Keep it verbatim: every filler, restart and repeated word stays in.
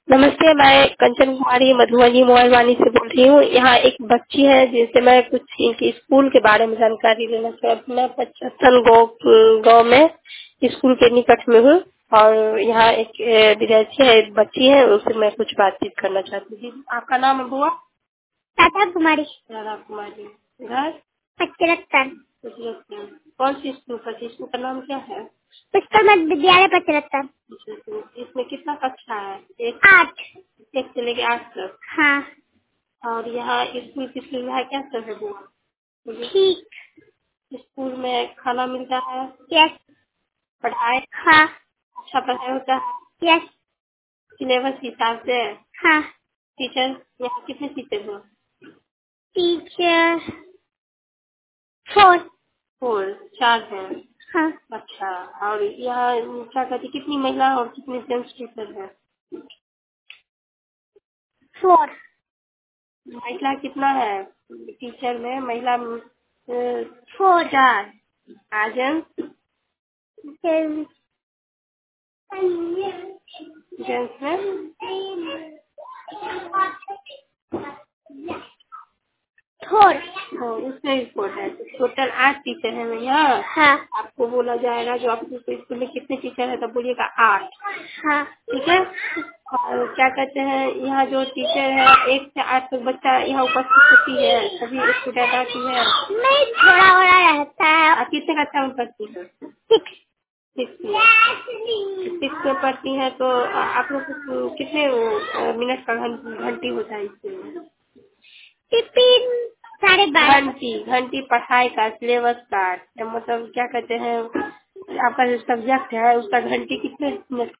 नमस्ते, मैं कंचन कुमारी मधुबनी मोबाइल वाणी से बोल रही हूँ। यहाँ एक बच्ची है जिससे मैं कुछ इनकी स्कूल के बारे में जानकारी लेना चाहती हूँ। मैं पचहत्तर गाँव गाँव में स्कूल के निकट में हूँ और यहाँ एक अ, विद्यार्थी है, एक बच्ची है, उससे मैं कुछ बातचीत करना चाहती हूँ। आपका नाम है बुआ? राधा कुमारी। राधा कुमारी। घर? पचहत्तर। पचहत्तर। कौन सी स्कूल का? स्कूल का नाम क्या है? पुष्कर मध्य विद्यालय पचहत्तर। इसमें कितना कक्षा है? एक आठ। एक से लेके आठ तक। हाँ और यहाँ स्कूल की सुविधा क्या सब है बुआ? ठीक। स्कूल में खाना मिलता है? यस। पढ़ाई हाँ अच्छा पढ़ाई होता है? यस। सिलेबस के हिसाब से? हाँ। टीचर यहाँ कितने टीचर हो? Teacher four. फोर, चार हैं। हाँ। अच्छा, और यहाँ क्या कहती, कितनी महिला और कितने जेंट्स टीचर हैं? फोर। महिला कितना है टीचर में? महिला अ, फोर। चार। आ जेंट्स? जेंट्स में फोर। हाँ, उसमें भी फोर है। तो टोटल आठ टीचर है यहाँ। हाँ आपको बोला जाएगा जो आपके स्कूल में कितने टीचर है, तब बोलिएगा आठ। हाँ। ठीक है। और क्या कहते हैं, यहाँ जो टीचर है एक से आठ तक बच्चा यहाँ उपस्थित होती है, सभी स्टूडेंट आती है। नहीं, थोड़ा थोड़ा रहता है। आप कितने कक्षा में पढ़ती है? सिक्स। सिक्स में। सिक्स में पढ़ती है तो आप लोग को कितने अ, मिनट का घं- घंटी होता है इसमें? टिफिन साढ़े बारह। घंटी घंटी पढ़ाई का, सिलेबस का, मतलब क्या कहते हैं, आपका जो सब्जेक्ट है उसका घंटी कितने मिनट